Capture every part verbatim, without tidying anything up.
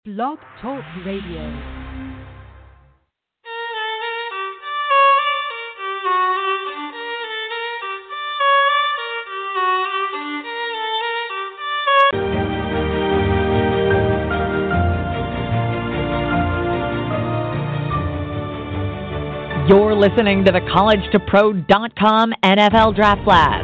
Blog Talk Radio. You're listening to the college to pro dot com N F L Draft Blast.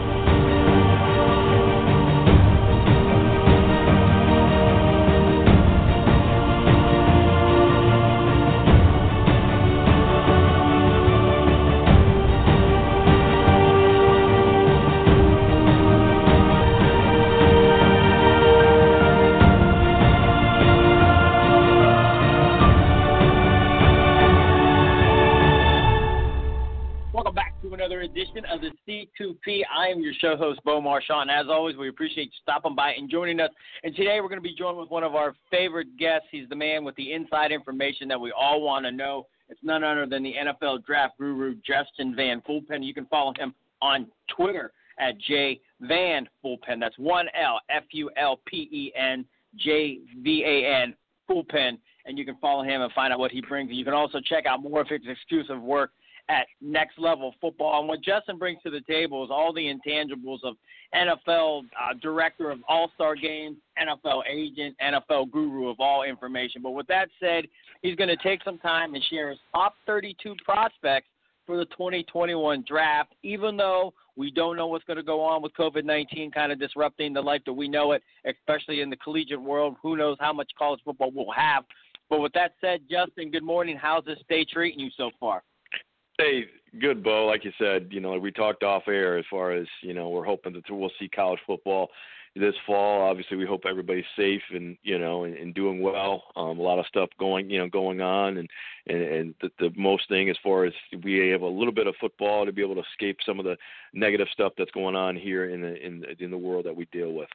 Edition of the C two P. I am your show host, Bo Marchand. As always, we appreciate you stopping by and joining us. And today we're going to be joined with one of our favorite guests. He's the man with the inside information that we all want to know. It's none other than the N F L draft guru, Justin Van Fulpen. You can follow him on Twitter at jvanfulpen. That's one L, F U L P E N, J V A N, Fulpen. And you can follow him and find out what he brings. And you can also check out more of his exclusive work at Next Level Football. And what Justin brings to the table is all the intangibles of N F L uh, director of all-star games, N F L agent, N F L guru of all information. But with that said, he's going to take some time and share his top thirty-two prospects for the twenty twenty-one draft, even though we don't know what's going to go on with covid nineteen kind of disrupting the life that we know it, especially in the collegiate world. Who knows how much college football we'll have. But with that said, Justin, good morning. How's this day treating you so far? Hey, good, Bo. Like you said, you know, we talked off air as far as, you know, we're hoping that we'll see college football this fall. Obviously, we hope everybody's safe and, you know, and, and doing well. Um, a lot of stuff going, you know, going on. And, and, and the, the most thing as far as we have a little bit of football to be able to escape some of the negative stuff that's going on here in the, in, in the world that we deal with.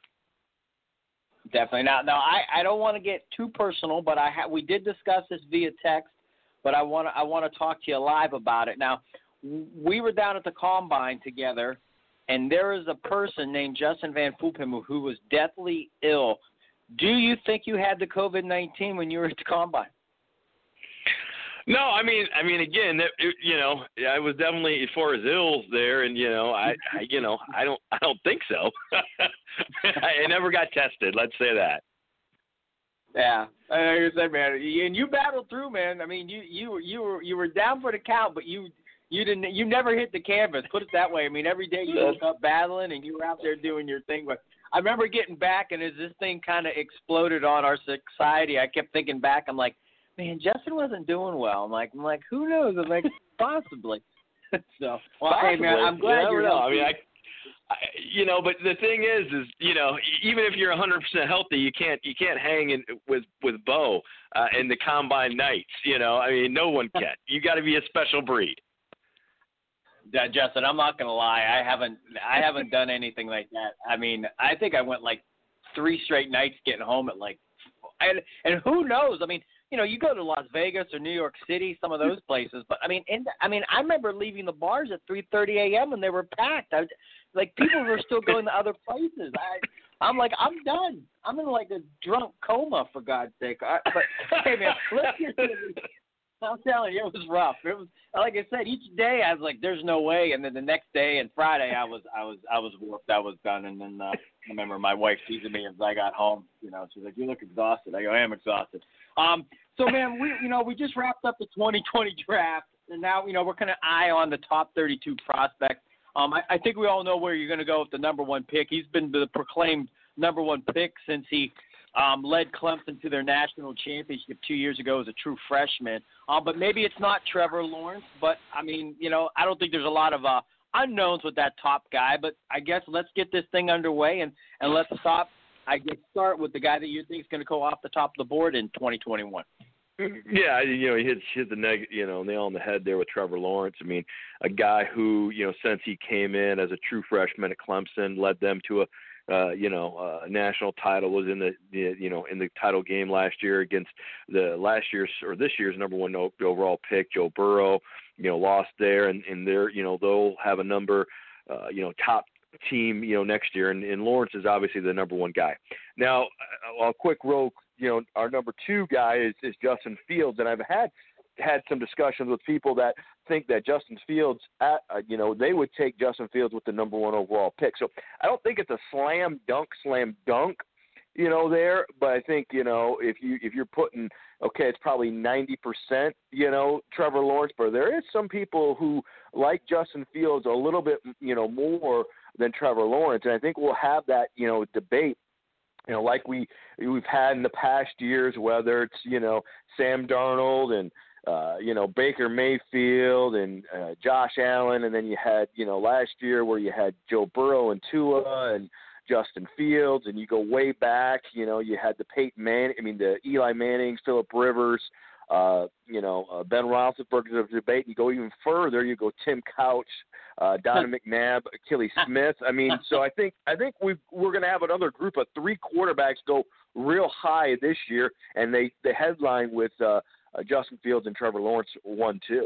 Definitely. Now, now I, I don't want to get too personal, but I ha- we did discuss this via text. But I want to I want to talk to you live about it. Now, we were down at the Combine together, and there is a person named Justin Van Fulpen who was deathly ill. Do you think you had the covid nineteen when you were at the Combine? No, I mean, I mean, again, it, it, you know, I was definitely as far as ill there, and you know, I, I you know, I don't, I don't think so. I never got tested. Let's say that. Yeah, like I said, man, and you battled through, man. I mean, you you you were you were down for the count, but you you didn't you never hit the canvas. Put it that way. I mean, every day you woke up battling, and you were out there doing your thing. But I remember getting back, and as this thing kind of exploded on our society, I kept thinking back. I'm like, man, Justin wasn't doing well. I'm like, I'm like, who knows? I'm like, possibly. so, well, possibly. Hey, man, I'm glad you you're know. healthy. I mean, I. I, you know, but the thing is, is you know, even if you're one hundred percent healthy, you can't you can't hang in with with Bo uh, in the Combine nights. You know, I mean, no one can. You got to be a special breed. Yeah, Justin, I'm not gonna lie. I haven't I haven't done anything like that. I mean, I think I went like three straight nights getting home at like, and and who knows? I mean, you know, you go to Las Vegas or New York City, some of those places. But I mean, in, I mean, I remember leaving the bars at three thirty a.m. and they were packed. I, like people were still going to other places. I, I'm like, I'm done. I'm in like a drunk coma for God's sake. I, but hey, man, let's get to the, I'm telling you, it was rough. It was like I said, each day I was like, "There's no way," and then the next day and Friday I was, I was, I was warped. I was done. And then uh, I remember my wife teasing me as I got home. You know, she's like, "You look exhausted." I go, "I am exhausted." Um, so man, we, you know, we just wrapped up the twenty twenty draft, and now, you know, we're kind of eye on the top thirty-two prospects. Um, I, I think we all know where you're going to go with the number one pick. He's been the proclaimed number one pick since he um, led Clemson to their national championship two years ago as a true freshman. Um, but maybe it's not Trevor Lawrence. But, I mean, you know, I don't think there's a lot of uh, unknowns with that top guy. But I guess let's get this thing underway, and, and let's stop. I guess start with the guy that you think is going to go off the top of the board in twenty twenty-one. Yeah, you know, he hit, hit the neg, you know, nail on the head there with Trevor Lawrence. I mean, a guy who, you know, since he came in as a true freshman at Clemson, led them to a, uh, you know, a national title, was in the, the, you know, in the title game last year against the last year's or this year's number one overall pick, Joe Burrow. You know, lost there, and and they're, you know, they'll have a number, uh, you know, top team, you know, next year, and, and Lawrence is obviously the number one guy. Now, a, a quick roll you know, our number two guy is, is Justin Fields, and I've had had some discussions with people that think that Justin Fields, at, uh, you know, they would take Justin Fields with the number one overall pick. So I don't think it's a slam dunk, slam dunk, you know, there. But I think, you know, if you if you're putting, okay, it's probably ninety percent, you know, Trevor Lawrence, but there is some people who like Justin Fields a little bit, you know, more than Trevor Lawrence, and I think we'll have that, you know, debate. You know, like we we've had in the past years, whether it's, you know, Sam Darnold and uh, you know, Baker Mayfield and uh, Josh Allen, and then you had, you know, last year where you had Joe Burrow and Tua and Justin Fields, and you go way back, you know, you had the Peyton Manning, I mean the Eli Mannings, Phillip Rivers, uh, you know, uh, Ben Roethlisberger's debate. You go even further, you go Tim Couch, uh, Donovan McNabb, Achilles Smith. I mean, so I think I think we've, we're going to have another group of three quarterbacks go real high this year, and they the headline with uh, uh, Justin Fields and Trevor Lawrence one two.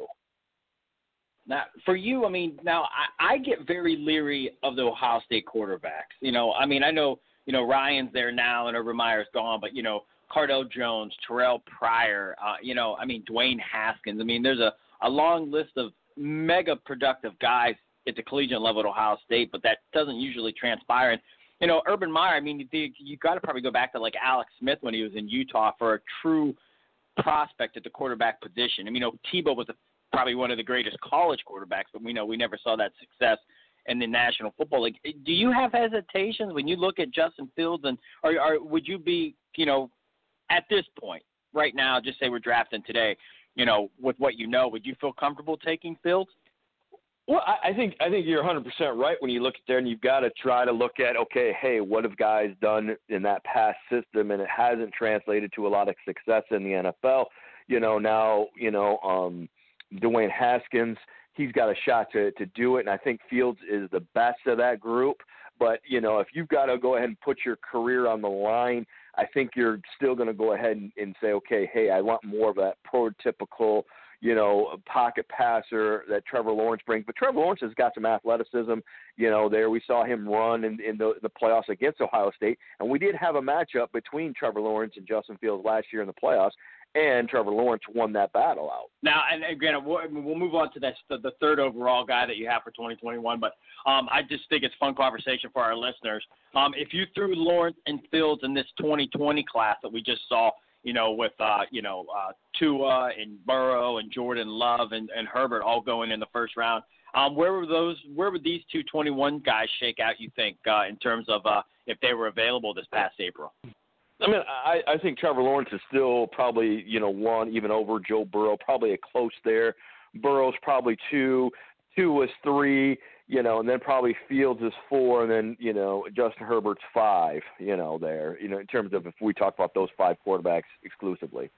Now, for you, I mean, now I, I get very leery of the Ohio State quarterbacks. You know, I mean, I know, you know, Ryan's there now and Urban Meyer's gone, but, you know, Cardell Jones, Terrell Pryor, uh, you know, I mean, Dwayne Haskins. I mean, there's a, a long list of mega productive guys at the collegiate level at Ohio State, but that doesn't usually transpire. And, you know, Urban Meyer, I mean, you, you got to probably go back to, like, Alex Smith when he was in Utah for a true prospect at the quarterback position. I mean, you know, Tebow was a probably one of the greatest college quarterbacks, but we know we never saw that success in the National Football League. Do you have hesitations when you look at Justin Fields, and or, or would you be, you know, at this point right now, just say we're drafting today, you know, with what you know, would you feel comfortable taking Fields? Well, I, I think I think you're one hundred percent right when you look at there, and you've got to try to look at, okay, hey, what have guys done in that past system, and it hasn't translated to a lot of success in the N F L. You know, now, you know, um, Dwayne Haskins, he's got a shot to, to do it, and I think Fields is the best of that group. But, you know, if you've got to go ahead and put your career on the line, I think you're still going to go ahead and, and say, okay, hey, I want more of that prototypical, you know, pocket passer that Trevor Lawrence brings. But Trevor Lawrence has got some athleticism. You know, there we saw him run in, in the, the playoffs against Ohio State, and we did have a matchup between Trevor Lawrence and Justin Fields last year in the playoffs, and Trevor Lawrence won that battle out. Now, and again, we'll, we'll move on to that, the third overall guy that you have for twenty twenty-one, but um, I just think it's fun conversation for our listeners. Um, if you threw Lawrence and Fields in this twenty twenty class that we just saw, you know, with, uh, you know, uh, Tua and Burrow and Jordan Love and, and Herbert all going in the first round, um, where were those, where would these two twenty-one guys shake out, you think, uh, in terms of uh, if they were available this past April? I mean, I, I think Trevor Lawrence is still probably, you know, one, even over Joe Burrow, probably a close there. Burrow's probably two, two was three, you know, and then probably Fields is four, and then, you know, Justin Herbert's five, you know, there, you know, in terms of if we talk about those five quarterbacks exclusively.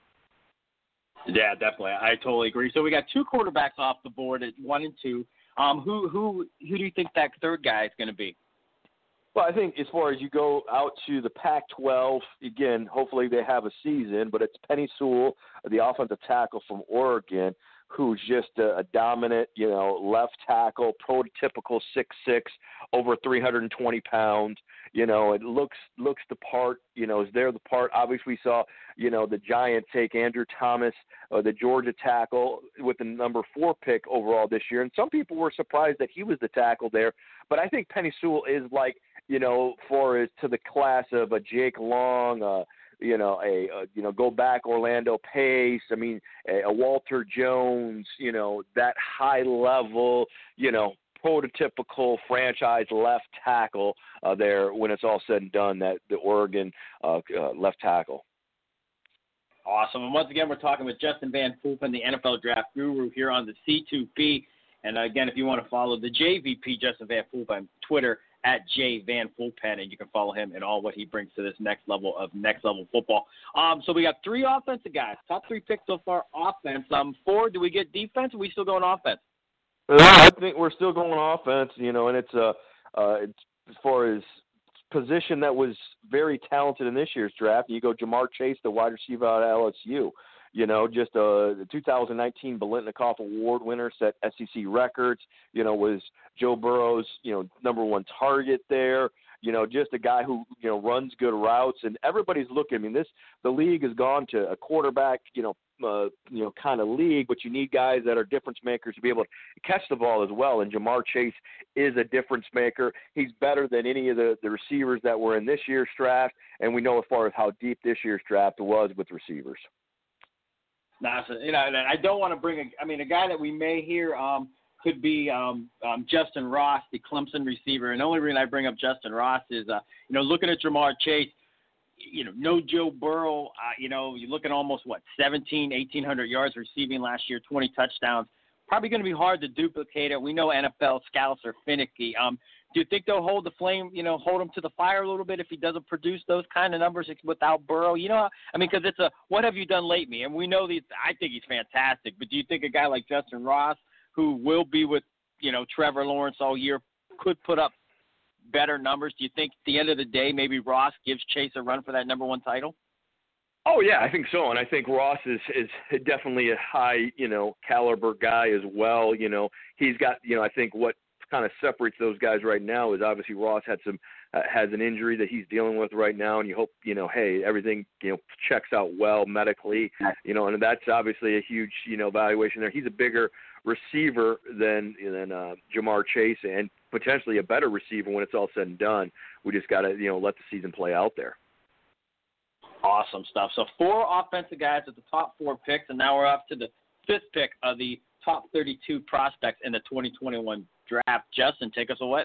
Yeah, definitely. I totally agree. So we got two quarterbacks off the board at one and two. Um, who who who do you think that third guy is going to be? Well, I think as far as you go out to the Pac twelve, again, hopefully they have a season, but it's Penei Sewell, the offensive tackle from Oregon, who's just a, a dominant, you know, left tackle, prototypical six six, over three hundred twenty pounds. You know, it looks looks the part, you know, is there the part. Obviously we saw, you know, the Giants take Andrew Thomas, uh, the Georgia tackle, with the number four pick overall this year. And some people were surprised that he was the tackle there. But I think Penei Sewell is like, you know, for as to the class of a Jake Long, uh, you know, a, a you know, go back Orlando Pace. I mean, a, a Walter Jones. You know, that high level, you know, prototypical franchise left tackle uh, there when it's all said and done. That the Oregon uh, uh, left tackle. Awesome. And once again, we're talking with Justin Van Fulpen, the N F L Draft Guru, here on the C two P. And again, if you want to follow the J V P, Justin Van Fulpen, Twitter at J Van Fulpen, and you can follow him and all what he brings to this next level of next level football. Um, so we got three offensive guys, top three picks so far. Offense. Um, four. Do we get defense? Or are we still going offense? Uh, I think we're still going offense. You know, and it's uh, uh, it's, as far as position that was very talented in this year's draft. You go Jamar Chase, the wide receiver out of L S U. You know, just uh, the two thousand nineteen Biletnikoff Award winner, set S E C records, you know, was Joe Burrow's, you know, number one target there. you know, just a guy who, you know, runs good routes, and everybody's looking. I mean, this the league has gone to a quarterback, you know, uh, you know, kind of league, but you need guys that are difference makers to be able to catch the ball as well. And Ja'Marr Chase is a difference maker. He's better than any of the, the receivers that were in this year's draft, and we know as far as how deep this year's draft was with receivers. Nah, so, you know, and I don't want to bring a. I mean, a guy that we may hear um, could be um, um, Justin Ross, the Clemson receiver. And the only reason I bring up Justin Ross is, uh, you know, looking at Ja'Marr Chase. You know, no Joe Burrow. Uh, you know, you're looking almost what seventeen, eighteen hundred yards receiving last year, twenty touchdowns. Probably going to be hard to duplicate it. We know N F L scouts are finicky. Um, do you think they'll hold the flame? You know, hold him to the fire a little bit if he doesn't produce those kind of numbers without Burrow? You know, I mean, because it's a what have you done lately? And we know these. I think he's fantastic. But do you think a guy like Justin Ross, who will be with you know Trevor Lawrence all year, could put up better numbers? Do you think at the end of the day maybe Ross gives Chase a run for that number one title? Oh yeah, I think so, and I think Ross is is definitely a high, you know, caliber guy as well. You know, he's got, you know, I think what kind of separates those guys right now is obviously Ross had some uh, has an injury that he's dealing with right now, and you hope, you know, hey, everything, you know, checks out well medically, you know, and that's obviously a huge, you know, valuation there. He's a bigger receiver than than uh, Ja'Marr Chase, and potentially a better receiver when it's all said and done. We just got to, you know, let the season play out there. Awesome stuff. So four offensive guys at the top four picks, and now we're up to the fifth pick of the top thirty-two prospects in the twenty twenty-one draft. Justin, take us away.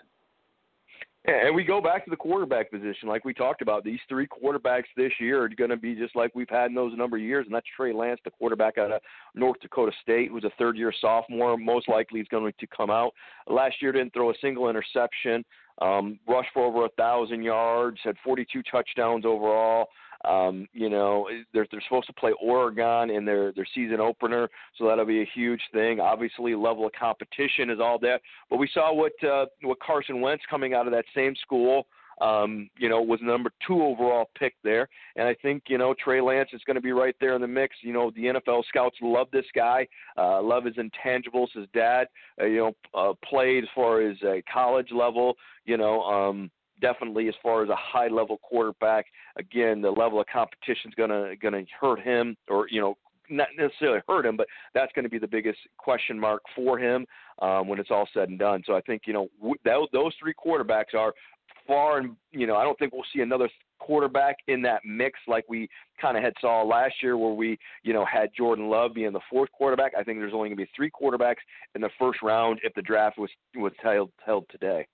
Yeah, and we go back to the quarterback position like we talked about. These three quarterbacks this year are going to be just like we've had in those number of years, and that's Trey Lance, the quarterback out of North Dakota State, who's a third-year sophomore. Most likely he's going to come out. Last year didn't throw a single interception, um, rushed for over one thousand yards, had forty-two touchdowns overall. Um, you know, they're, they're supposed to play Oregon in their, their season opener, so that'll be a huge thing. Obviously, level of competition is all that. But we saw what uh, what Carson Wentz coming out of that same school, um, you know, was number two overall pick there. And I think, you know, Trey Lance is going to be right there in the mix. You know, the N F L scouts love this guy, uh, love his intangibles. His dad, uh, you know, uh, played as far as a college level, you know, um, definitely as far as a high-level quarterback. Again, the level of competition is gonna gonna hurt him, or you know, not necessarily hurt him, but that's going to be the biggest question mark for him um, when it's all said and done. So I think, you know, w- that, those three quarterbacks are far, and you know, I don't think we'll see another quarterback in that mix like we kind of had saw last year, where we, you know, had Jordan Love being the fourth quarterback. I think there's only going to be three quarterbacks in the first round if the draft was was held held today.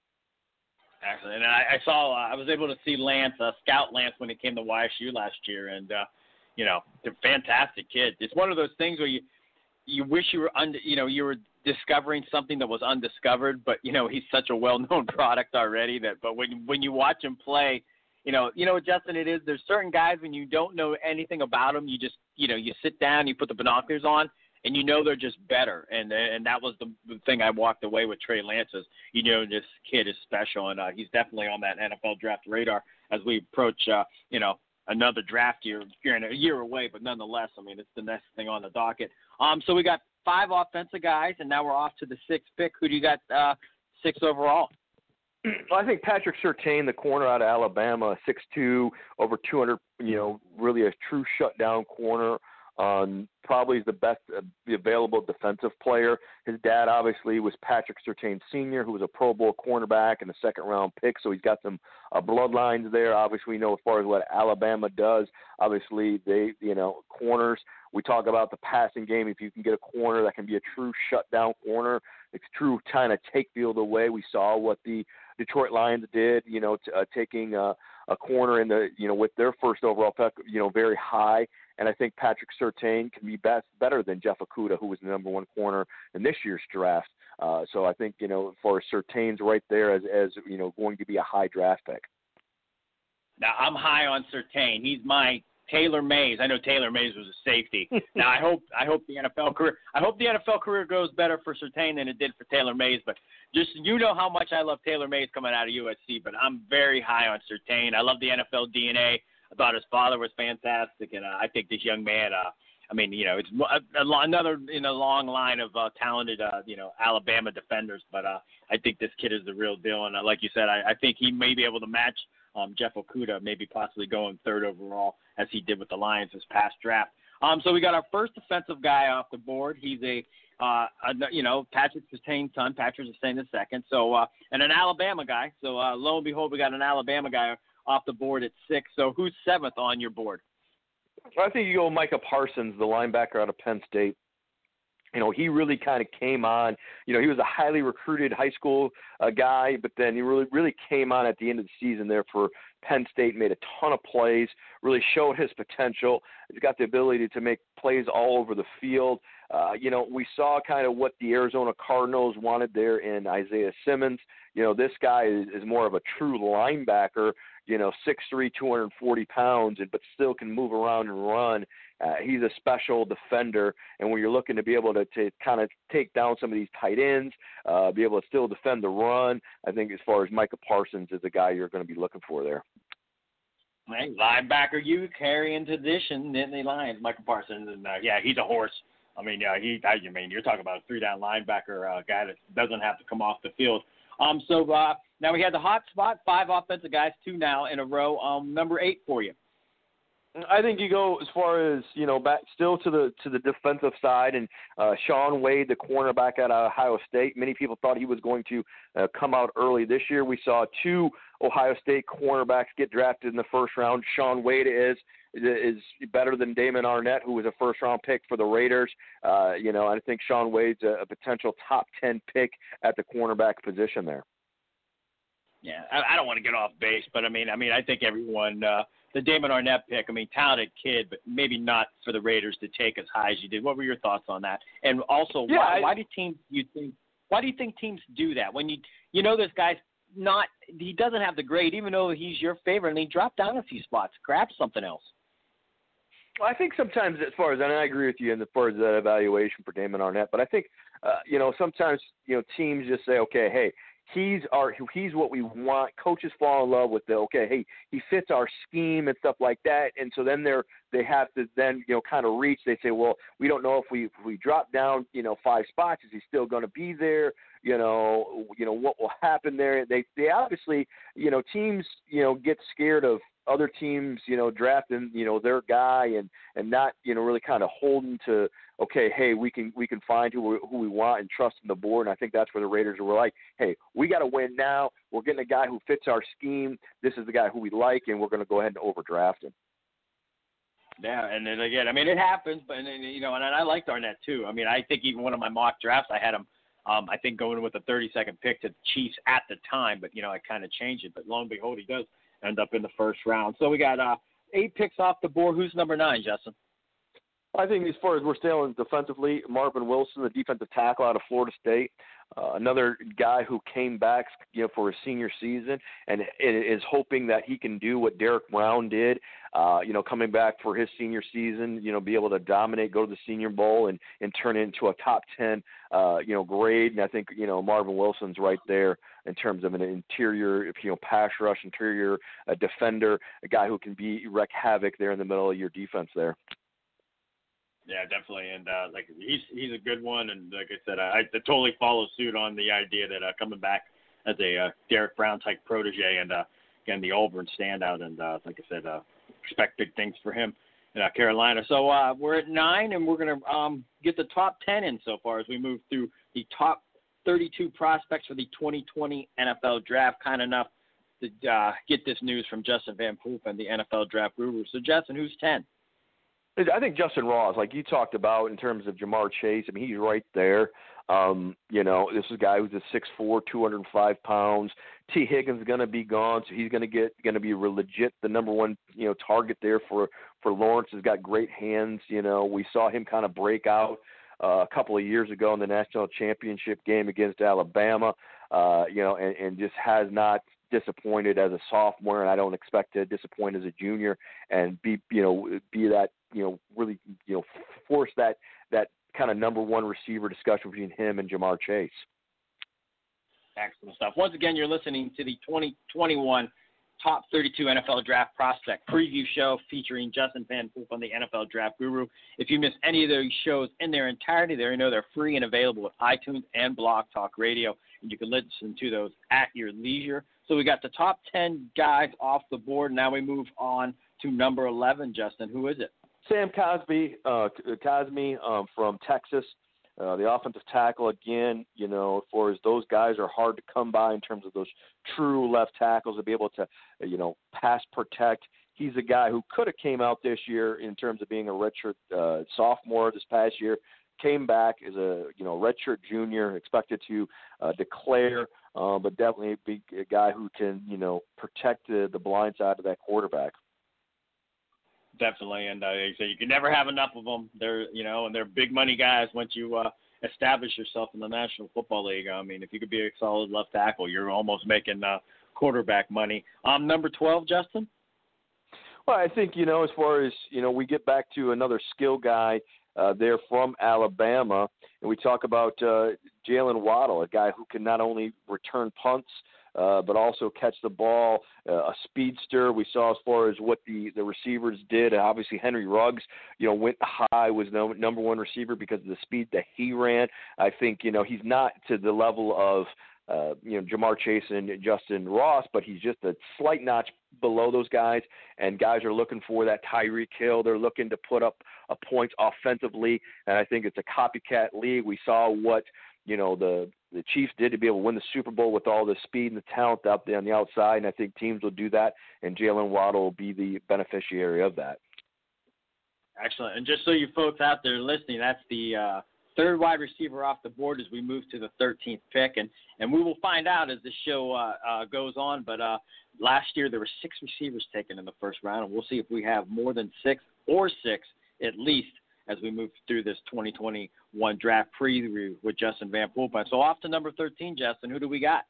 Excellent. And I, I saw, uh, I was able to see Lance, uh, Scout Lance, when he came to Y S U last year, and uh, you know, they're fantastic kids. It's one of those things where you you wish you were under, you know, you were discovering something that was undiscovered, but you know, he's such a well-known product already that. But when when you watch him play, you know, you know, Justin, it is. There's certain guys when you don't know anything about them, you just, you know, you sit down, you put the binoculars on, and you know they're just better. And and that was the, the thing I walked away with Trey Lance is, you know, this kid is special, and uh, he's definitely on that N F L draft radar as we approach, uh, you know, another draft year, here in a year away, but nonetheless, I mean, it's the next thing on the docket. Um, so we got five offensive guys, and now we're off to the sixth pick. Who do you got uh, six overall? Well, I think Patrick Surtain, the corner out of Alabama, six two, over two hundred, you know, really a true shutdown corner. Um, probably is the best uh, the available defensive player. His dad obviously was Patrick Surtain Senior, who was a Pro Bowl cornerback and a second round pick, so he's got some uh, bloodlines there. Obviously, we know as far as what Alabama does. Obviously, they, you know, corners. We talk about the passing game. If you can get a corner that can be a true shutdown corner, it's true kind of take field away. We saw what the Detroit Lions did, you know, t- uh, taking uh, a corner in the, you know, with their first overall pick, you know, very high. And I think Patrick Surtain can be best, better than Jeff Okudah, who was the number one corner in this year's draft. Uh, so I think, you know, for Surtain's right there as, as, you know, going to be a high draft pick. Now, I'm high on Surtain. He's my Taylor Mays. I know Taylor Mays was a safety. Now, I hope I hope the N F L career I hope the N F L career goes better for Surtain than it did for Taylor Mays. But just, you know how much I love Taylor Mays coming out of U S C, but I'm very high on Surtain. I love the N F L D N A. I thought his father was fantastic, and uh, I think this young man, uh, I mean, you know, it's a, a, another in a long line of uh, talented, uh, you know, Alabama defenders. But uh, I think this kid is the real deal. And uh, like you said, I, I think he may be able to match um, Jeff Okudah, maybe possibly going third overall as he did with the Lions this past draft. Um, so we got our first defensive guy off the board. He's a, uh, a you know, Patrick Surtain's son. Patrick Surtain the second. So uh, and an Alabama guy. So uh, lo and behold, we got an Alabama guy off the board at six. So who's seventh on your board? I think you go Micah Parsons, the linebacker out of Penn State. You know, he really kind of came on. You know, he was a highly recruited high school uh, guy, but then he really, really came on at the end of the season there for Penn State, made a ton of plays, really showed his potential. He's got the ability to make plays all over the field. Uh, you know, we saw kind of what the Arizona Cardinals wanted there in Isaiah Simmons. You know, this guy is, is more of a true linebacker, you know, six three, two hundred forty pounds, but still can move around and run. Uh, he's a special defender, and when you're looking to be able to, to kind of take down some of these tight ends, uh, be able to still defend the run, I think as far as Micah Parsons is the guy you're going to be looking for there. Right, linebacker, you carrying tradition in the Lions, Micah Parsons, and uh, yeah, he's a horse. I mean, yeah, he. I mean, you're talking about a three-down linebacker uh, guy that doesn't have to come off the field. Um, so uh, now we had the hot spot, five offensive guys, two now in a row. Um, number eight for you. I think you go as far as, you know, back still to the to the defensive side, and uh, Shaun Wade, the cornerback at Ohio State. Many people thought he was going to uh, come out early this year. We saw two Ohio State cornerbacks get drafted in the first round. Shaun Wade is is better than Damon Arnett, who was a first-round pick for the Raiders. Uh, you know, I think Shaun Wade's a, a potential top ten pick at the cornerback position there. Yeah, I, I don't want to get off base, but I mean, I mean, I think everyone, uh, the Damon Arnett pick, I mean, talented kid, but maybe not for the Raiders to take as high as you did. What were your thoughts on that? And also, yeah, why, I, why do teams you think? Why do you think teams do that when you you know this guy's not? He doesn't have the grade, even though he's your favorite, and he dropped down a few spots. Grab something else. Well, I think sometimes, as far as, and I agree with you in as far as that evaluation for Damon Arnett, but I think, uh, you know, sometimes, you know, teams just say, okay, hey, he's our, he's what we want. Coaches fall in love with the, okay, hey, he fits our scheme and stuff like that. And so then they're, they have to then, you know, kind of reach, they say, well, we don't know if we, if we drop down, you know, five spots, is he still going to be there? You know, you know, what will happen there? They, they obviously, you know, teams, you know, get scared of other teams, you know, drafting, you know, their guy and, and not, you know, really kind of holding to, okay, hey, we can we can find who we, who we want and trust in the board. And I think that's where the Raiders were like, hey, we got to win now. We're getting a guy who fits our scheme. This is the guy who we like, and we're going to go ahead and overdraft him. Yeah, and then again, I mean, it happens, but and, you know, and I liked Arnett too. I mean, I think even one of my mock drafts, I had him. Um, I think going with a thirty-second pick to the Chiefs at the time, but you know, I kind of changed it. But lo and behold, he does end up in the first round. So we got uh, eight picks off the board. Who's number nine, Justin? I think as far as we're staying defensively, Marvin Wilson, the defensive tackle out of Florida State, uh, another guy who came back, you know, for his senior season and is hoping that he can do what Derek Brown did, uh, you know, coming back for his senior season, you know, be able to dominate, go to the Senior Bowl and, and turn it into a top ten, uh, you know, grade. And I think, you know, Marvin Wilson's right there in terms of an interior, you know, pass rush, interior uh, defender, a guy who can be wreak havoc there in the middle of your defense there. Yeah, definitely, and uh, like he's he's a good one, and like I said, I, I totally follow suit on the idea that uh, coming back as a uh, Derek Brown type protege, and uh, again the Auburn standout, and uh, like I said, uh, expect big things for him in uh, Carolina. So uh, we're at nine, and we're gonna um, get the top ten in so far as we move through the top thirty-two prospects for the twenty twenty N F L Draft. Kind enough to uh, get this news from Justin Van Poof and the N F L Draft Guru. So Justin, who's ten? I think Justin Ross, like you talked about in terms of Jamar Chase, I mean, he's right there. Um, you know, this is a guy who's a six foot four, two hundred five pounds. T. Higgins is going to be gone, so he's going to get going to be legit the number one, you know, target there for, for Lawrence. Has got great hands. You know, we saw him kind of break out uh, a couple of years ago in the national championship game against Alabama, uh, you know, and, and just has not disappointed as a sophomore, and I don't expect to disappoint as a junior and be, you know, be that, you know, really, you know, force that, that kind of number one receiver discussion between him and Jamar Chase. Excellent stuff. Once again, you're listening to the twenty twenty-one Top thirty-two N F L Draft Prospect preview show featuring Justin Van Poop on the N F L Draft Guru. If you miss any of those shows in their entirety, there you know they're free and available with iTunes and Blog Talk Radio, and you can listen to those at your leisure. So we got the top ten guys off the board. Now we move on to number eleven, Justin. Who is it? Sam Cosmi, uh, Cosmi um, from Texas. Uh, the offensive tackle, again, you know, as far as those guys are hard to come by in terms of those true left tackles to be able to, you know, pass protect. He's a guy who could have came out this year in terms of being a redshirt uh, sophomore this past year, came back as a, you know, redshirt junior, expected to uh, declare, uh, but definitely be a guy who can, you know, protect the, the blind side of that quarterback. Definitely, and uh, so you can never have enough of them. They're, you know, and they're big money guys once you uh, establish yourself in the National Football League. I mean, if you could be a solid left tackle, you're almost making uh, quarterback money. Um, number twelve, Justin? Well, I think, you know, as far as, you know, we get back to another skill guy uh, there from Alabama, and we talk about uh, Jalen Waddle, a guy who can not only return punts, Uh, but also catch the ball, uh, a speedster. We saw as far as what the, the receivers did. Obviously, Henry Ruggs, you know, went high, was no, number one receiver because of the speed that he ran. I think, you know, he's not to the level of, uh, you know, Jamar Chase and Justin Ross, but he's just a slight notch below those guys, and guys are looking for that Tyreek Hill. They're looking to put up a points offensively, and I think it's a copycat league. We saw what, you know, the the Chiefs did to be able to win the Super Bowl with all the speed and the talent out there on the outside, and I think teams will do that, and Jalen Waddle will be the beneficiary of that. Excellent. And just so you folks out there listening, that's the uh, third wide receiver off the board as we move to the thirteenth pick, and, and we will find out as the show uh, uh, goes on. But uh, last year there were six receivers taken in the first round, and we'll see if we have more than six or six at least as we move through this twenty twenty-one draft preview with Justin Van Poelpel. So off to number thirteen, Justin, who do we got?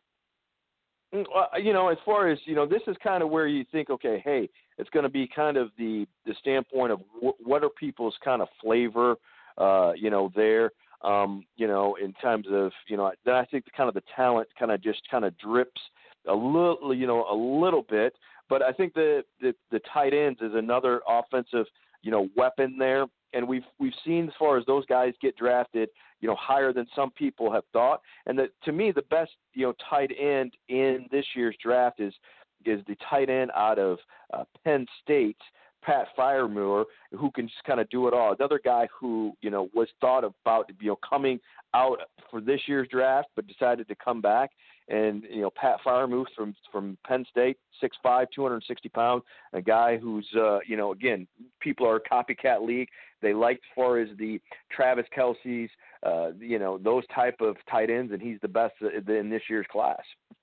Well, you know, as far as, you know, this is kind of where you think, okay, hey, it's going to be kind of the, the standpoint of w- what are people's kind of flavor, uh, you know, there, um, you know, in terms of, you know, then I think kind of the talent kind of just kind of drips a little, you know, a little bit. But I think the, the, the tight ends is another offensive, you know, weapon there. And we've we've seen as far as those guys get drafted, you know, higher than some people have thought. And that, to me, the best, you know, tight end in this year's draft is is the tight end out of uh, Penn State, Pat Freiermuth, who can just kind of do it all. Another guy who, you know, was thought about, you know, coming out for this year's draft, but decided to come back. And, you know, Pat Freiermuth from, from Penn State, six five, two hundred sixty pounds, a guy who's, uh, you know, again, people are a copycat league. They like as far as the Travis Kelce's, uh, you know, those type of tight ends, and he's the best in this year's class.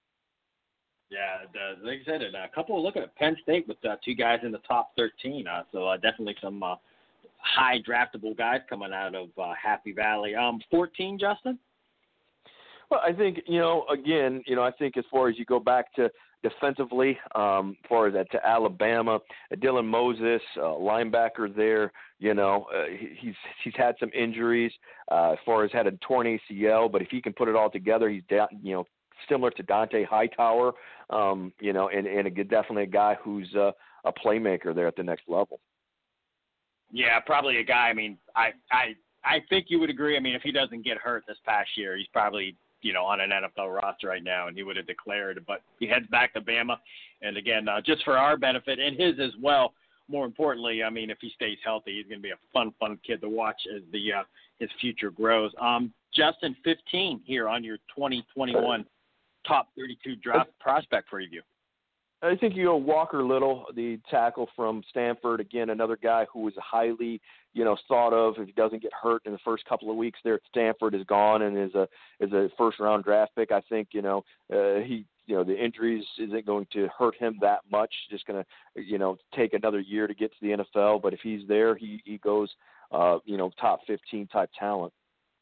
Yeah, the, like I said, a couple of looking at Penn State with uh, two guys in the top thirteen. Uh, so uh, definitely some uh, high draftable guys coming out of uh, Happy Valley. Um, fourteen, Justin? Well, I think, you know, again, you know, I think as far as you go back to defensively, um, as far as that to Alabama, uh, Dylan Moses, uh, linebacker there, you know, uh, he, he's he's had some injuries uh, as far as had a torn A C L, but if he can put it all together, he's, da- you know, similar to Dante Hightower, um, you know, and, and a, definitely a guy who's uh, a playmaker there at the next level. Yeah, probably a guy. I mean, I, I, I think you would agree. I mean, if he doesn't get hurt this past year, he's probably, you know, on an N F L roster right now, and he would have declared. But he heads back to Bama, and again, uh, just for our benefit and his as well. More importantly, I mean, if he stays healthy, he's going to be a fun, fun kid to watch as the uh, his future grows. Um, Justin, fifteen here on your twenty twenty-one top thirty-two draft prospect preview. I think you go Walker Little, the tackle from Stanford. Again, another guy who is highly, you know, thought of. If he doesn't get hurt in the first couple of weeks there at Stanford, is gone and is a is a first round draft pick. I think, you know, uh, he, you know, the injuries isn't going to hurt him that much. Just going to, you know, take another year to get to the N F L. But if he's there, he he goes, uh, you know, top fifteen type talent.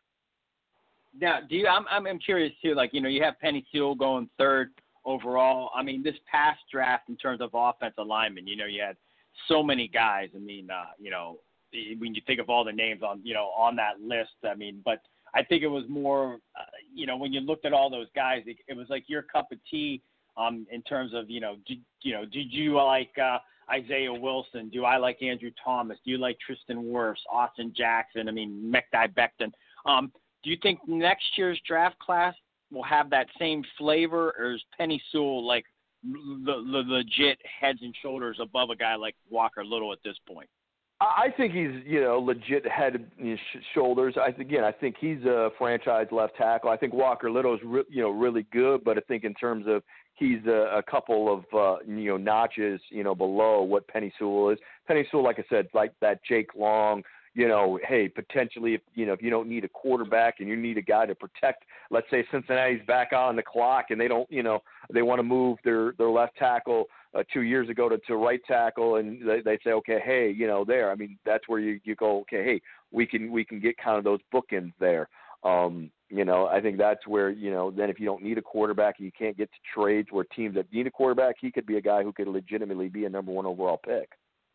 Now, do you? I'm I'm, I'm curious too. Like, you know, you have Penny Sewell going third overall. I mean, this past draft in terms of offensive linemen, you know, you had so many guys. I mean, uh, you know, when you think of all the names on, you know, on that list, I mean, but I think it was more, uh, you know, when you looked at all those guys, it, it was like your cup of tea Um, in terms of, you know, did, you know, did you like uh, Isaiah Wilson? Do I like Andrew Thomas? Do you like Tristan Wirfs, Austin Jackson? I mean, Mekhi Becton. Um, do you think next year's draft class will have that same flavor, or is Penei Sewell like the, the legit heads and shoulders above a guy like Walker Little at this point? I think he's, you know, legit head and shoulders. I again, I think he's a franchise left tackle. I think Walker Little is, re, you know, really good, but I think in terms of he's a, a couple of, uh, you know, notches, you know, below what Penei Sewell is. Penei Sewell, like I said, like that Jake Long. You know, hey, potentially, if you know, if you don't need a quarterback and you need a guy to protect, let's say Cincinnati's back on the clock and they don't, you know, they want to move their, their left tackle uh, two years ago to, to right tackle, and they, they say, okay, hey, you know, there. I mean, that's where you, you go, okay, hey, we can we can get kind of those bookends there. Um, you know, I think that's where, you know, then if you don't need a quarterback and you can't get to trades where teams that need a quarterback, he could be a guy who could legitimately be a number one overall pick.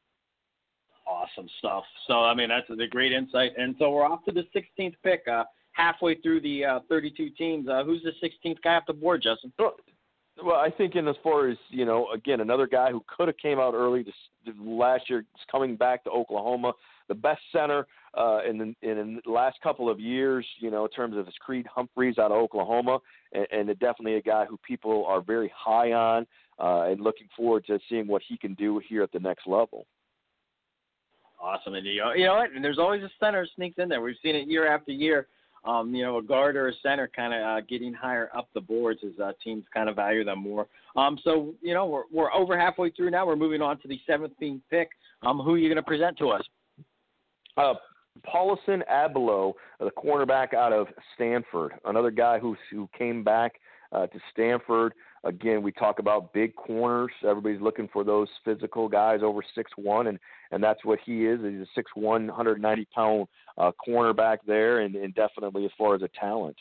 Awesome stuff. So, I mean, that's a great insight. And so we're off to the sixteenth pick, uh, halfway through the uh, thirty-two teams. Uh, who's the sixteenth guy off the board, Justin? Well, well, I think in as far as, you know, again, another guy who could have came out early to, to last year, coming back to Oklahoma, the best center uh, in, the, in the last couple of years, you know, in terms of his Creed Humphreys out of Oklahoma, and, and definitely a guy who people are very high on uh, and looking forward to seeing what he can do here at the next level. Awesome. And, you know, you know what? And there's always a center sneaks in there. We've seen it year after year. Um, you know, a guard or a center kind of uh, getting higher up the boards as uh, teams kind of value them more. Um, so, you know, we're we're over halfway through now. We're moving on to the seventeenth pick. Um, who are you going to present to us? Uh, Paulson Abelo, the cornerback out of Stanford, another guy who who came back uh, to Stanford. Again, we talk about big corners. Everybody's looking for those physical guys over six one, and, and that's what he is. He's a six one, one hundred ninety pound uh, cornerback there, and, and definitely as far as a talent.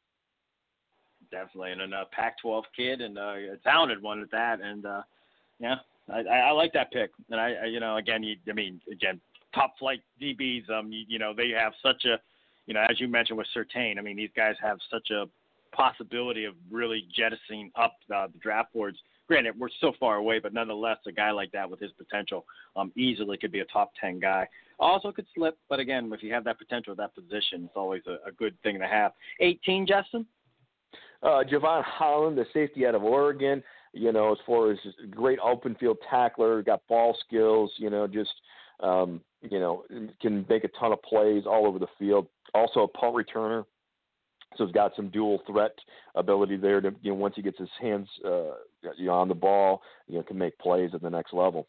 Definitely, and a Pac twelve kid, and uh, a talented one at that. And, uh, yeah, I, I like that pick. And, I, I you know, again, you, I mean, again, top flight D Bs, um, you, you know, they have such a, you know, as you mentioned with Surtain, I mean, these guys have such a possibility of really jettisoning up uh, the draft boards. Granted, we're so far away, but nonetheless, a guy like that with his potential um, easily could be a top ten guy. Also could slip, but again, if you have that potential at that position, it's always a, a good thing to have. eighteen, Justin? Uh, Javon Holland, the safety out of Oregon, you know, as far as great open field tackler, got ball skills, you know, just, um, you know, can make a ton of plays all over the field. Also a punt returner. So he's got some dual threat ability there to, you know, once he gets his hands, uh, you know, on the ball, you know, can make plays at the next level.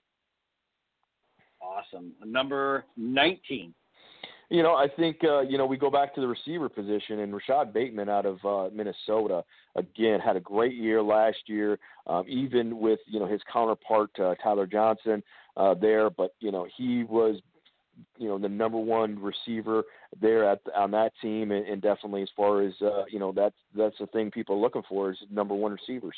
Awesome. Number nineteen. You know, I think, uh, you know, we go back to the receiver position, and Rashad Bateman out of uh, Minnesota, again, had a great year last year, um, even with, you know, his counterpart, uh, Tyler Johnson uh, there. But, you know, he was, you know, the number one receiver there at on that team, and, and definitely as far as uh, you know, that's that's the thing people are looking for is number one receivers.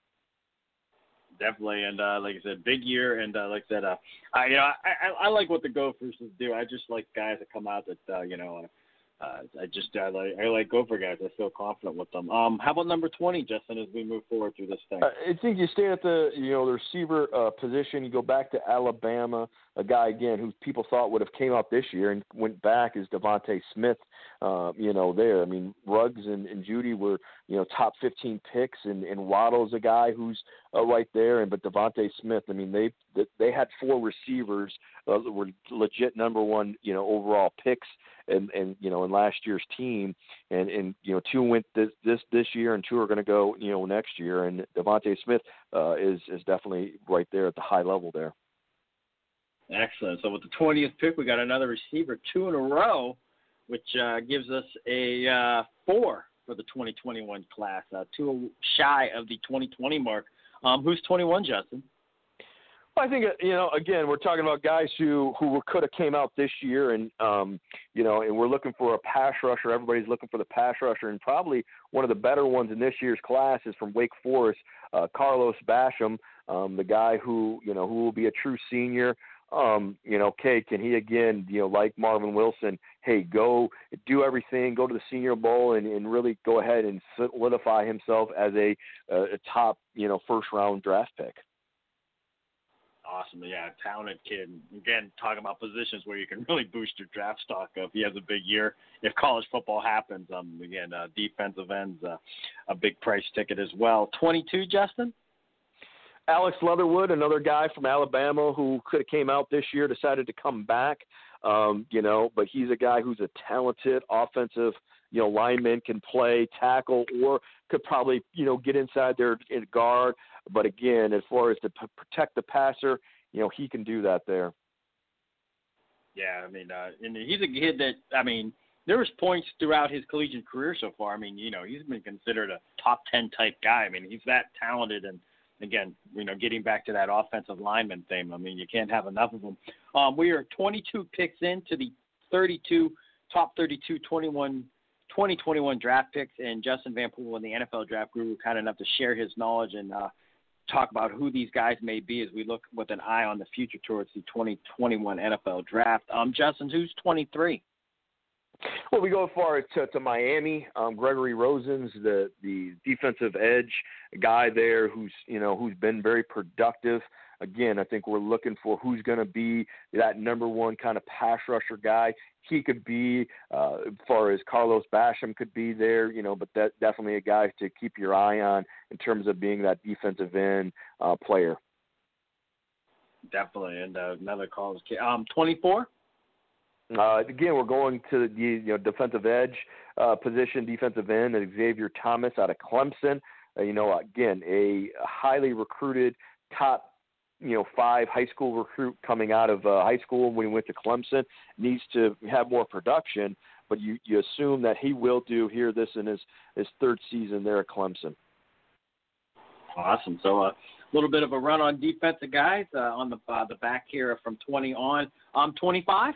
Definitely, and uh, like I said, big year, and uh, like I said, uh, I you know I, I I like what the Gophers do. I just like guys that come out that uh, you know. Uh, Uh, I just I like I like Gopher guys. I feel confident with them. Um, how about number twenty, Justin? As we move forward through this thing, I think you stay at the you know the receiver uh, position. You go back to Alabama. A guy again who people thought would have came out this year and went back is Devontae Smith. Uh, you know there. I mean Ruggs and, and Judy were you know top fifteen picks, and, and Waddle's a guy who's uh, right there. And but Devontae Smith. I mean they they had four receivers uh, that were legit number one you know overall picks. And, and you know in last year's team, and, and you know two went this this, this year, and two are going to go you know next year. And Devontae Smith uh, is is definitely right there at the high level there. Excellent. So with the twentieth pick, we got another receiver, two in a row, which uh, gives us a uh, four for the twenty twenty-one class, uh, two shy of the twenty twenty mark. Um, who's twenty-one, Justin? I think, you know, again, we're talking about guys who, who could have came out this year, and, um, you know, and we're looking for a pass rusher. Everybody's looking for the pass rusher, and probably one of the better ones in this year's class is from Wake Forest, uh, Carlos Basham, um, the guy who, you know, who will be a true senior. Um, you know, okay, can he again, you know, like Marvin Wilson, hey, go do everything, go to the Senior Bowl, and, and really go ahead and solidify himself as a, a top, you know, first round draft pick. Awesome. Yeah, talented kid. Again, talking about positions where you can really boost your draft stock if he has a big year. If college football happens, um, again, uh, defensive ends, uh, a big price ticket as well. twenty-two, Justin? Alex Leatherwood, another guy from Alabama who could have came out this year, decided to come back, um, you know, but he's a guy who's a talented offensive, you know, lineman, can play, tackle, or could probably, you know, get inside there in guard. But again, as far as to p- protect the passer, you know, he can do that there. Yeah, I mean, uh, and he's a kid that, I mean, there was points throughout his collegiate career so far. I mean, you know, he's been considered a top ten type guy. I mean, he's that talented. And, again, you know, getting back to that offensive lineman thing, I mean, you can't have enough of them. Um, we are twenty-two picks into the thirty-two, top thirty-two, twenty-one, twenty twenty-one draft picks, and Justin Van Poole and the N F L Draft Guru kind enough to share his knowledge and uh, talk about who these guys may be as we look with an eye on the future towards the twenty twenty-one N F L Draft. Um, Justin, who's twenty-three? Well, we go as far as to, to Miami. Um, Gregory Rosen's the the defensive edge guy there, who's you know who's been very productive. Again, I think we're looking for who's going to be that number one kind of pass rusher guy. He could be, uh, as far as Carlos Basham could be there, you know, but that definitely a guy to keep your eye on in terms of being that defensive end uh, player. Definitely, and uh, another call is um, twenty-four. Uh, again, we're going to the you know defensive edge uh, position, defensive end, Xavier Thomas out of Clemson. Uh, you know, again, a highly recruited top you know five high school recruit coming out of uh, high school when he went to Clemson. Needs to have more production, but you, you assume that he will do here this in his, his third season there at Clemson. Awesome. So a uh, little bit of a run on defensive guys uh, on the uh, the back here from twenty on. Um, twenty-five.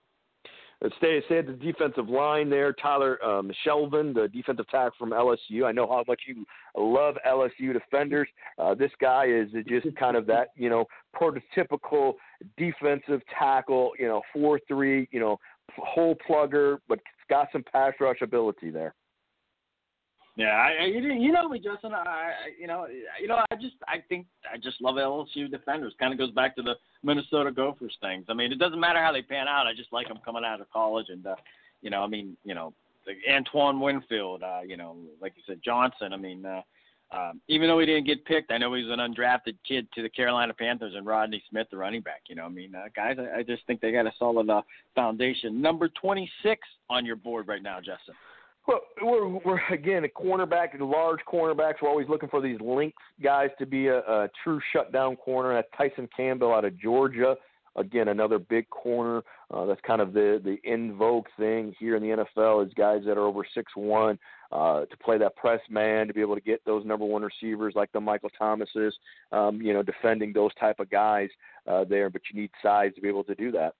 Stay, stay at the defensive line there. Tyler um, Shelvin, the defensive tackle from L S U. I know how much you love L S U defenders. Uh, this guy is just kind of that, you know, prototypical defensive tackle, you know, four three, you know, hole plugger, but got some pass rush ability there. Yeah, I, you know me, Justin. I, you know, you know, I just, I think, I just love L S U defenders. Kind of goes back to the Minnesota Gophers things. I mean, it doesn't matter how they pan out. I just like them coming out of college, and uh, you know, I mean, you know, like Antoine Winfield, uh, you know, like you said, Johnson. I mean, uh, um, even though he didn't get picked, I know he's an undrafted kid to the Carolina Panthers, and Rodney Smith, the running back. You know, I mean, uh, guys, I, I just think they got a solid uh, foundation. Number twenty-six on your board right now, Justin. Well, we're, we're again a cornerback, large cornerbacks. We're always looking for these length guys to be a, a true shutdown corner. That's Tyson Campbell out of Georgia. Again, another big corner. Uh, that's kind of the the in vogue thing here in the N F L is guys that are over six one uh, to play that press man, to be able to get those number one receivers like the Michael Thomases. Um, you know, defending those type of guys uh, there, but you need size to be able to do that.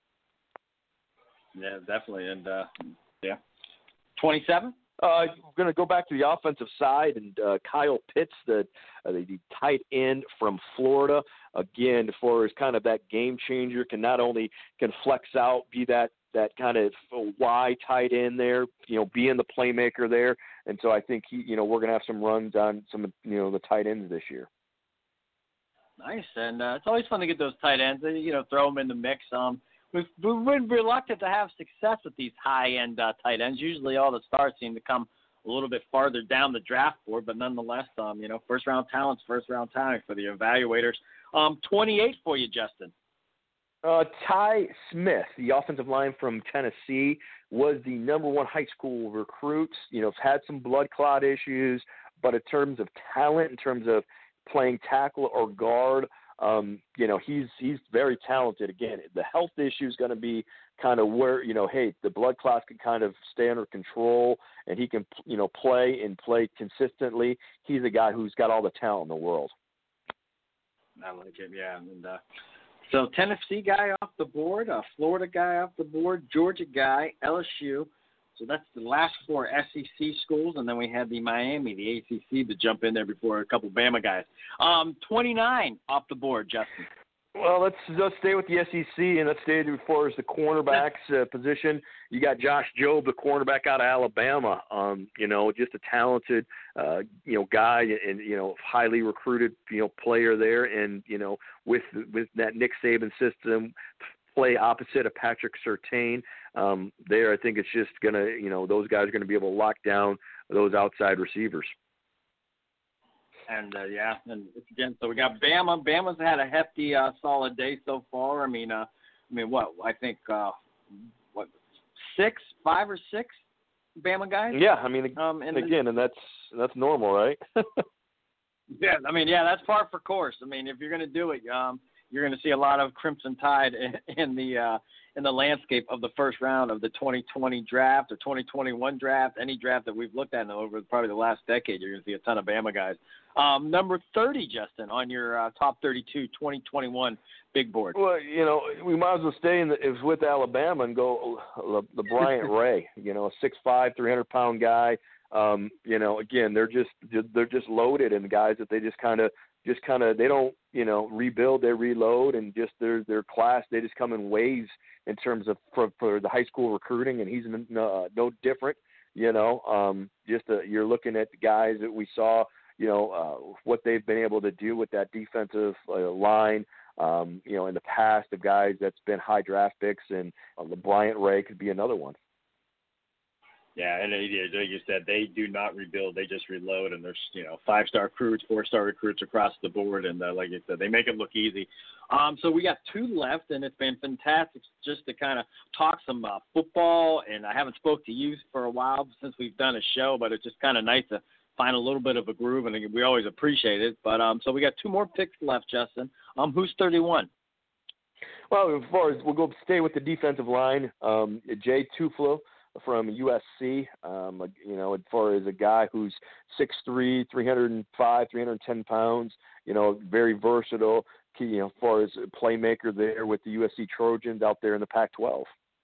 Yeah, definitely, and uh, yeah. twenty-seven? Uh, we're going to go back to the offensive side, and uh, Kyle Pitts, the, uh, the tight end from Florida, again, for his kind of that game changer, can not only can flex out, be that, that kind of Y tight end there, you know, being the playmaker there. And so I think, he, you know, we're going to have some runs on some, you know, the tight ends this year. Nice, and uh, it's always fun to get those tight ends, you know, throw them in the mix. Um, We've, we've been reluctant to have success with these high-end uh, tight ends. Usually all the stars seem to come a little bit farther down the draft board, but nonetheless, um, you know, first-round talent's first-round talent for the evaluators. Um, twenty-eight for you, Justin. Uh, Ty Smith, the offensive line from Tennessee, was the number one high school recruit. You know, had some blood clot issues, but in terms of talent, in terms of playing tackle or guard, Um, you know, he's he's very talented. Again, the health issue is going to be kind of where, you know, hey, the blood clots can kind of stay under control and he can, you know, play and play consistently. He's a guy who's got all the talent in the world. I like him, yeah. And uh, so Tennessee guy off the board, a Florida guy off the board, Georgia guy, L S U. So that's the last four S E C schools, and then we had the Miami, the A C C, to jump in there before a couple Bama guys. Um, twenty-nine off the board, Justin. Well, let's let's stay with the S E C and let's stay as far as the cornerbacks uh, position. You got Josh Jobe, the cornerback out of Alabama. Um, you know, just a talented, uh, you know, guy and you know, highly recruited, you know, player there. And you know, with with that Nick Saban system, play opposite of Patrick Surtain. Um, there, I think it's just gonna, you know, those guys are gonna be able to lock down those outside receivers. And, uh, yeah, and again, so we got Bama. Bama's had a hefty, uh, solid day so far. I mean, uh, I mean, what, I think, uh, what, six, five or six Bama guys? Yeah, I mean, um, and again, and that's that's normal, right? yeah, I mean, yeah, that's par for course. I mean, if you're going to do it, um, you're going to see a lot of Crimson Tide in, in the uh, in the landscape of the first round of the twenty twenty draft, the twenty twenty-one draft, any draft that we've looked at over probably the last decade. You're going to see a ton of Bama guys. Um, number thirty, Justin, on your uh, top thirty-two twenty twenty-one big board. Well, you know, we might as well stay in the, it was with Alabama and go the, the Bryant Ray. You know, a six five, three hundred pound guy. Um, you know, again, they're just they're just loaded, and guys that they just kind of just kind of they don't you know rebuild, they reload, and just their their class they just come in waves in terms of for, for the high school recruiting, and he's no, no different. You know, um, just a, you're looking at the guys that we saw. You know, uh, what they've been able to do with that defensive uh, line, um, you know, in the past of guys that's been high draft picks, and uh, the Bryant Ray could be another one. Yeah, and uh, like you said, they do not rebuild; they just reload. And there's you know five-star recruits, four-star recruits across the board, and uh, like you said, they make it look easy. Um, so we got two left, and it's been fantastic just to kind of talk some uh, football. And I haven't spoke to you for a while since we've done a show, but it's just kind of nice to find a little bit of a groove, and we always appreciate it. But um, so we got two more picks left, Justin. Um, who's thirty-one? Well, as far as we'll go stay with the defensive line, um, Jay Tuflo from U S C. Um, you know, as far as a guy who's six three, three oh five, three hundred ten pounds. You know, very versatile. You know, as far as a playmaker there with the U S C Trojans out there in the Pac twelve.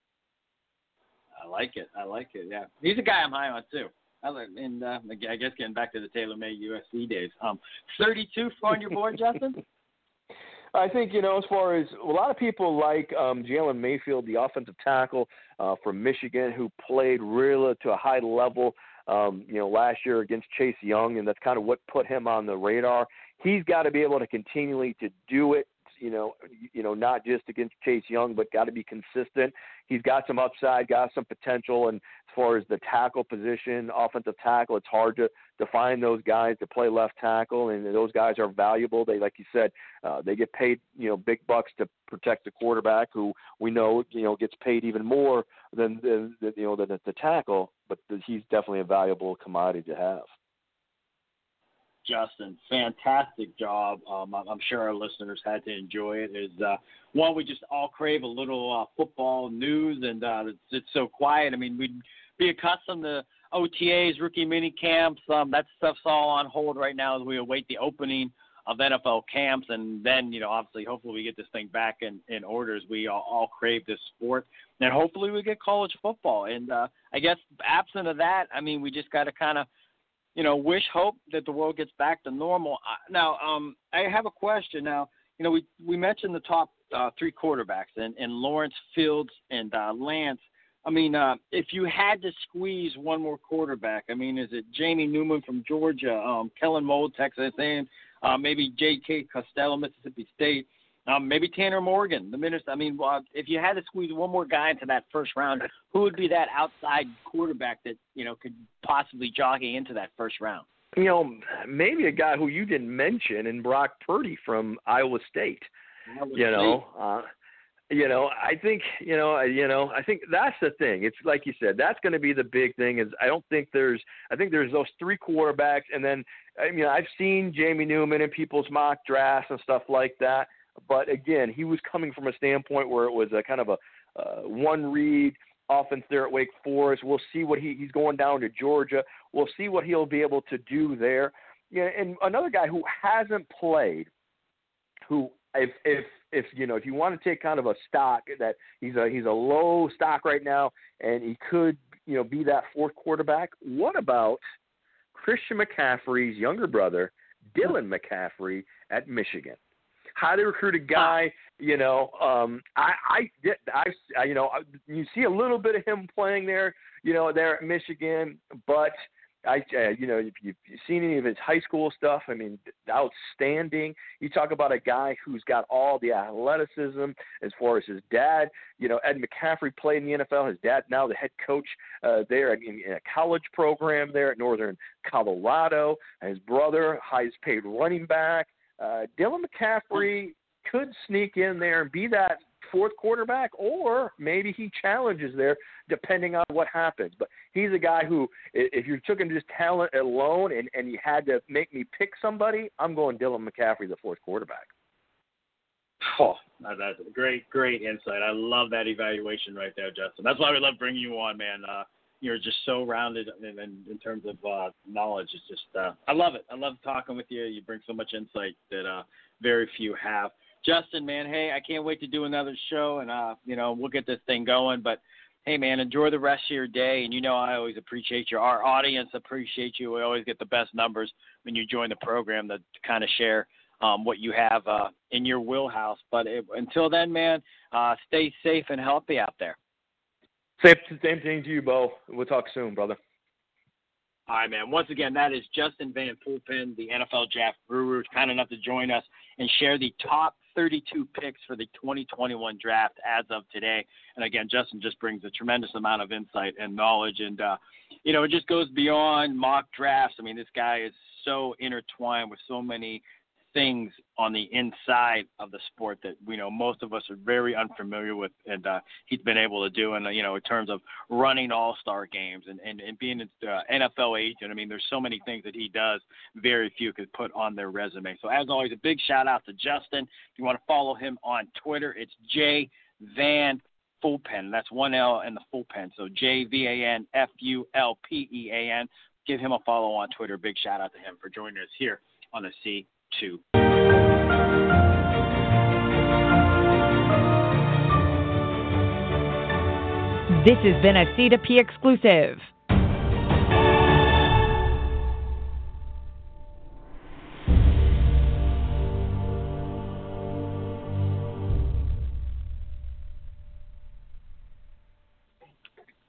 I like it. I like it. Yeah, he's a guy I'm high on too. And uh, I guess getting back to the TaylorMade U S C days. Um, thirty-two on your board, Justin? I think, you know, as far as a lot of people like um, Jalen Mayfield, the offensive tackle uh, from Michigan, who played really to a high level, um, you know, last year against Chase Young, and that's kind of what put him on the radar. He's got to be able to continually to do it. You know, you know, not just against Chase Young, but got to be consistent. He's got some upside, got some potential. And as far as the tackle position, offensive tackle, it's hard to, to find those guys to play left tackle, and those guys are valuable. They, like you said, uh, they get paid, you know, big bucks to protect the quarterback, who we know, you know, gets paid even more than, than, than you know, than the tackle. But he's definitely a valuable commodity to have. Justin, fantastic job. Um, I'm sure our listeners had to enjoy it. Is uh, one, we just all crave a little uh, football news, and uh, it's, it's so quiet. I mean, we'd be accustomed to O T As, rookie mini camps. Um, that stuff's all on hold right now as we await the opening of N F L camps, and then, you know, obviously, hopefully we get this thing back in, in order as we all, all crave this sport, and hopefully we get college football. And uh, I guess absent of that, I mean, we just got to kind of, you know, wish, hope that the world gets back to normal. Now, um, I have a question. Now, you know, we we mentioned the top uh, three quarterbacks, and, and Lawrence, Fields, and uh, Lance. I mean, uh, if you had to squeeze one more quarterback, I mean, is it Jamie Newman from Georgia, um, Kellen Mold, Texas A and M, uh, maybe J K Costello, Mississippi State, um, maybe Tanner Morgan, the minister? I mean, uh, if you had to squeeze one more guy into that first round, who would be that outside quarterback that, you know, could possibly jockey into that first round? You know, maybe a guy who you didn't mention, in Brock Purdy from Iowa State. Iowa you know, uh, you know, I think, you know, you know, I think that's the thing. It's like you said, that's going to be the big thing. Is I don't think there's, I think there's those three quarterbacks, and then, I mean, I've seen Jamie Newman in people's mock drafts and stuff like that. But again, he was coming from a standpoint where it was a kind of a uh, one read offense there at Wake Forest. We'll see what he, he's going down to Georgia. We'll see what he'll be able to do there. Yeah, and another guy who hasn't played, who if if if you know if you want to take kind of a stock that he's a he's a low stock right now, and he could you know be that fourth quarterback. What about Christian McCaffrey's younger brother, Dylan McCaffrey at Michigan? highly recruited guy. You know, um, I, I, I, I, you know, you see a little bit of him playing there, you know, there at Michigan, but I, uh, you know, if you've seen any of his high school stuff, I mean, outstanding. You talk about a guy who's got all the athleticism as far as his dad. You know, Ed McCaffrey played in the N F L. His dad now the head coach uh, there in, in a college program there at Northern Colorado. His brother, highest paid running back. Uh, Dylan McCaffrey could sneak in there and be that fourth quarterback, or maybe he challenges there depending on what happens. But he's a guy who, if you took him just talent alone and, and you had to make me pick somebody, I'm going Dylan McCaffrey, the fourth quarterback. Oh, that's a great, great insight. I love that evaluation right there, Justin. That's why we love bringing you on, man. Uh, you're just so rounded in, in, in terms of uh, knowledge. It's just, uh, I love it. I love talking with you. You bring so much insight that uh, very few have. Justin, man, hey, I can't wait to do another show, and, uh, you know, we'll get this thing going. But, hey, man, enjoy the rest of your day. And, you know, I always appreciate you. Our audience appreciates you. We always get the best numbers when you join the program to, to kind of share um, what you have uh, in your wheelhouse. But it, until then, man, uh, stay safe and healthy out there. Same, same thing to you, Bo. We'll talk soon, brother. All right, man. Once again, that is Justin Van Poelpen, the N F L Draft Guru, kind enough to join us and share the top thirty-two picks for the twenty twenty-one draft as of today. And again, Justin just brings a tremendous amount of insight and knowledge. And, uh, you know, it just goes beyond mock drafts. I mean, this guy is so intertwined with so many things on the inside of the sport that, you know, most of us are very unfamiliar with, and uh, he's been able to do, and, you know, in terms of running all-star games and, and, and being an uh, N F L agent. I mean, there's so many things that he does, very few could put on their resume. So, as always, a big shout-out to Justin. If you want to follow him on Twitter, it's J Van Poelpen. That's one L and the full pen. So, J V A N F U L P E A N. Give him a follow on Twitter. Big shout-out to him for joining us here on the C two. This has been a C two P exclusive.